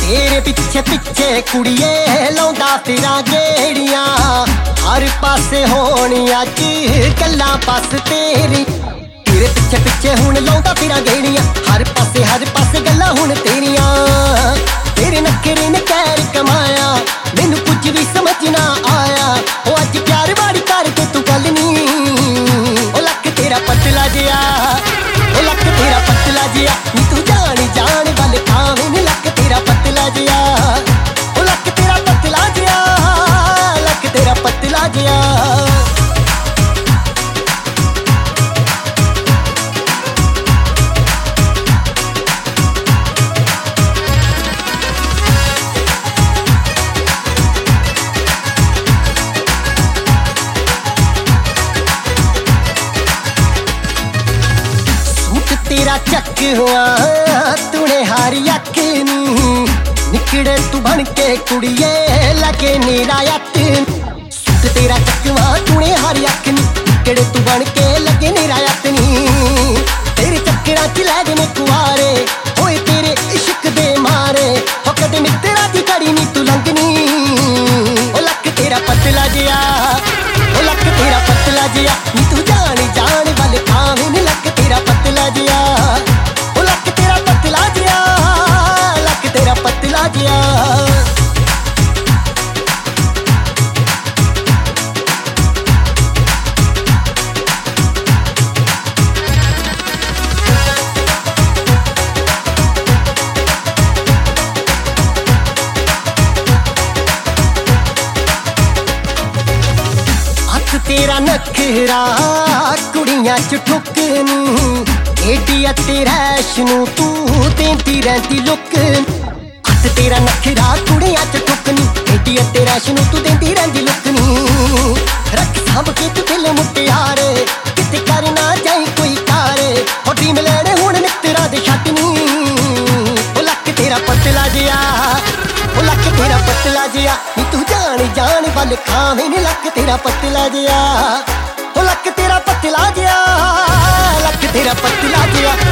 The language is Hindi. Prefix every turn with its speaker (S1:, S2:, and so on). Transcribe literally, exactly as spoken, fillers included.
S1: तेरे पिछे पिछे कुड़िए लाउंदा फिरा गेड़ियां, हर पासे होनी अज गल्लां बस तेरी। तेरे पिछे पिछे हुण लाउंदा फिरा गेड़ियां, हर पासे हर पासे गल्लां हुण तेरियां। तेरे नखरे ने कैर कमाया, मैनू कुछ भी समझ ना आया। ओ अज प्यार वाली करके तू गल नी, ओ लक तेरा पतला जिया, ओ लक तेरा पतला जिया नी तू जानी जान वाल खावे नी। लक तेरा पतला जिया, ओ लक तेरा पतला जिया, लक तेरा पतला जिया। तेरा चक हुआ तूने हारी अख नी, निकड़े तू बन के कुड़िए लगे निरायत। सुख तेरा चकवा तूने हारी अख नी, निकड़े तू बन के लगे निरायत नी। तेरे चक्करा च लै गए कुआरे होए तेरे इश्क दे मारे, हो कदे मित्तरा दी कड़ी नी तू लंघनी। ओ लक तेरा पतला जिया, ओ लक तेरा पतला जिया नी तू जानी जान वाल खावे नी। लक तेरा पतला जिया, ओ लक तेरा पतला जिया, लक तेरा पतला जिया। तेरा नखरा कुड़ियां च ठुकनी, एडी तेरा ऐशनू तू देंदी रहंदी लुक। हथ तेरा नखरा कुड़ियां च ठुकनी, एडी तेरा ऐशनू तू देंदी रहंदी लुकनी। रख सांभ के तू दिल मुटियारे, किते करना जाई कोई कारे। हो ड्रीम लैणे हुण मित्तरा दे छड्डनी। ओ लक तेरा पतला जिया, ओ लक तेरा पतला जिया नी तू जानी जान वाल खावे नी। लक तेरा पतला जिया, ओ लक तेरा पतला जिया, लक तेरा पतला जिया।